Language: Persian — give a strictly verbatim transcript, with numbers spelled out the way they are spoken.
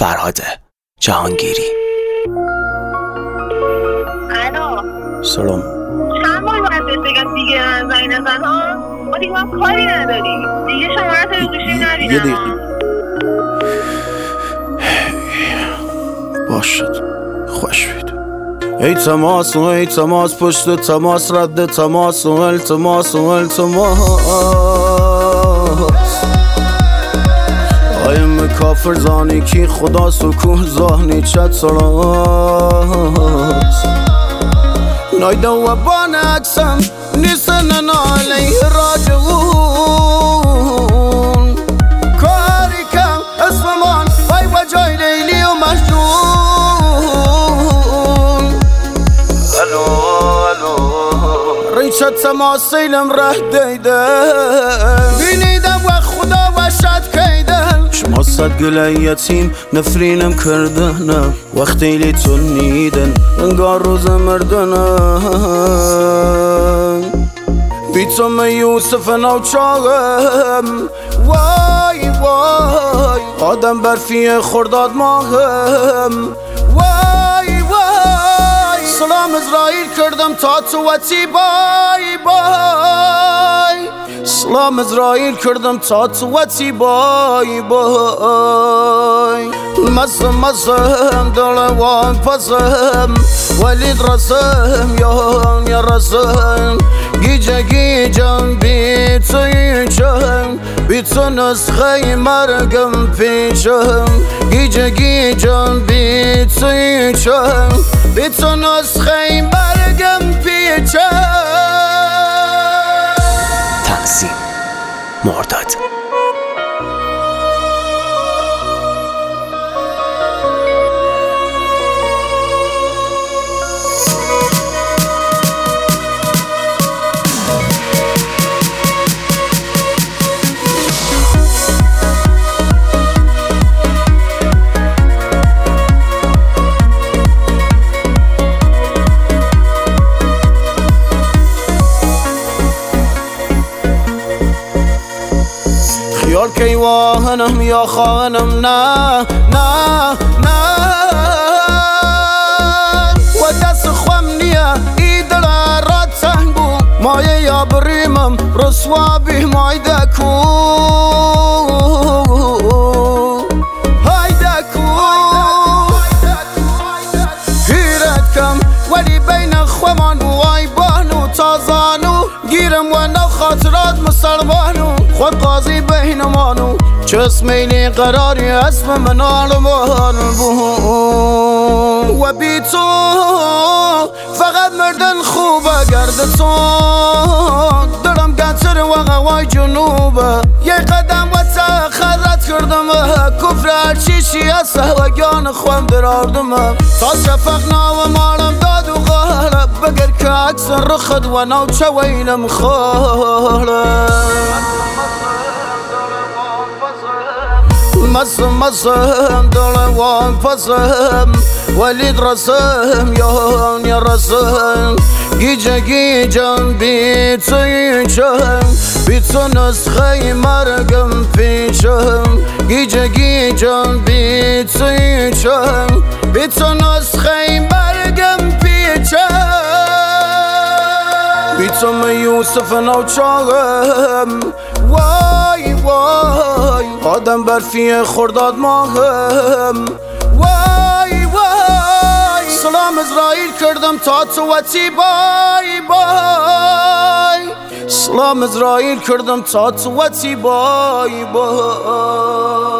فرهاد جهانگیری. الو سلام. چند بار باید بهت بگم دیگه زنگ نزن ها؟ ما دیگه هم کاری نداری دیگه، شماره تو گوشی یه دقیقه باشد. خوش بید. ای تماس و ای تماس، پشت تماس رد تماس و التماس و التماس. آیم کافر زانی کی خدا سکوه زانی چت سراس. نایده و بان اکسم نیسن علیه راجعون. کاری کم اسممان وای و جای لیلی و مجنون. الو الو ریچه تماس سیلم ره دیده بینیدم و خدا و شد کیدن. شما صد گله یتیم نفرینم کردنم وقتی لیتون نیدن انگار روز مردنم. بیتم یوسف نوچاهم وای وای آدم برفی خرداد ماهم وای وای. سلام ازرائیل کردم تا تو وطی بای بای. سلام ازرائیل کردم تا تو وطی بای بای. مزم مزم دلوان پزم ولید رزم یان یا رزم. گیجه گیجم بی تویچم بی تو نسخه مرگم پیچم. گیجه گیجم بی تویچم بی تو نسخه مرگم پیچم. تنظیم مرداد. خیال کی واهنم یا خانم نه نه نه. و دست خوام نیه ای دل را تنگو مایه یا بریمم رسوا بی مایده کو هایده کو. هیرت کم ولی بین خوامان وای بانو تازانو گیرم و نو خاطرات مسلمانو. خود قاضی بینمانو چه اسمیلی قراری اسم من آلمان بود. و بی تو فقط مردن خوبه گرد تو دلم گتر و غوای جنوبه. یه قدم و تخرت کردم کفر هرچیشی از سهوگان خوام دراردم. تا شفق ناو مالم داد و غالب بگر که اکسن رخد و نو چه ویلم خالب. مزم مزم دلوان پزم ولید رزم یان یا رزم. گیجه گیجم بی تویچم بی تو نسخه مرگم پیچم. گیجه گیجم بی تویچم بی تو نسخه مرگم پیچم. بیتم یوسف نوچاهم وای وای آدم برفی خرداد ماهم وای وای. سلام ازرائیل کردم تا تو وطی بای بای. سلام ازرائیل کردم تا تو وطی بای بای.